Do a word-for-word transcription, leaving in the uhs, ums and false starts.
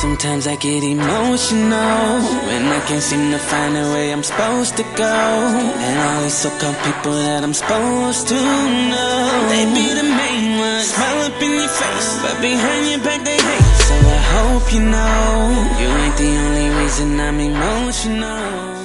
sometimes I get emotional when I can't seem to find the way I'm supposed to go. And all these so-called people that I'm supposed to know, they be the main ones, smile up in your face, but behind your back they hate. So I hope you know, you ain't the only reason I'm emotional.